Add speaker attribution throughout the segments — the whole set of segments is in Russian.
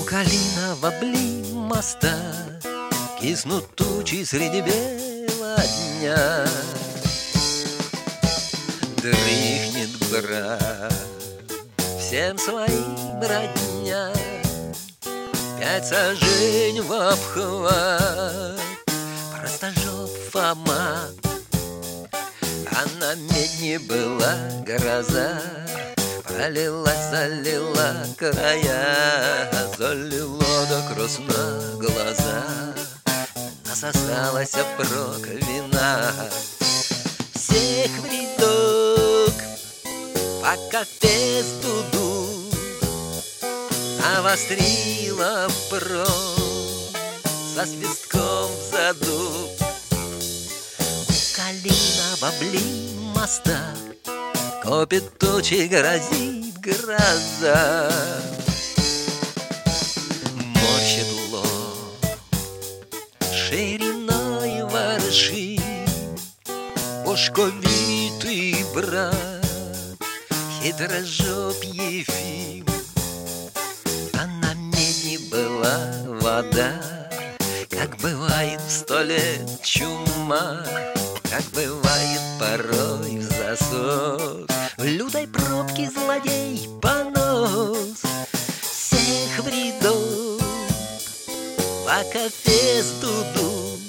Speaker 1: Калиного блин моста киснут тучи среди бела дня. Дрыхнет брат, всем своим родня, 5 сажень в обхват. Простожоп Фома, а на медне была гроза, пролилась, залила края, залила до красна глаза, насосалась опрок вина. Всех в рядок, пока пес дуду навострила пром со свистком в заду. У Калиного блин моста копит тучи, грозит гроза. Морщит лоб шириной ворши бошковитый брат, хитрожоп Ефим. А на медне была вода, как бывает в 100 лет чума, как бывает порой в засос, в лютой пробке злодей понос. Всех в рядок, пока фес дуду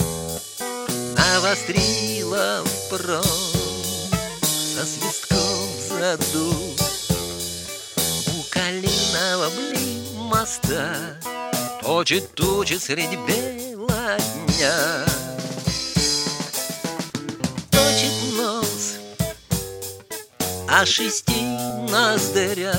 Speaker 1: навострила пром со свистком в заду. У Калиного блин моста точит тучи средь бела дня. Точит нос о 6 ноздрях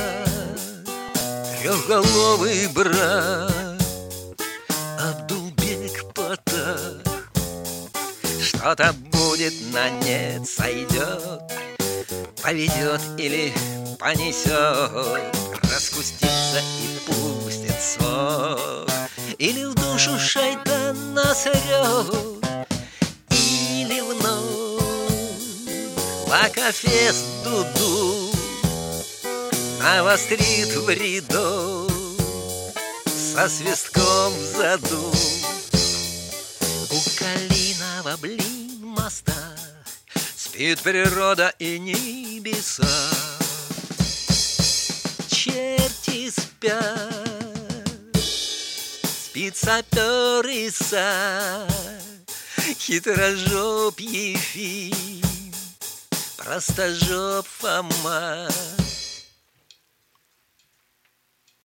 Speaker 1: трехголовый брат Абдулбек Патах. Что-то будет, на нет сойдет, поведет или понесет, распустится и пустит сок, или в душу шайтан насрет, или вновь лакофес дуду навострит в рядок со свистком в заду. У Калиного блин моста спит природа и небеса. Черти спят, спит сапер Иса, хитрожоп Ефим, простожоп Фома.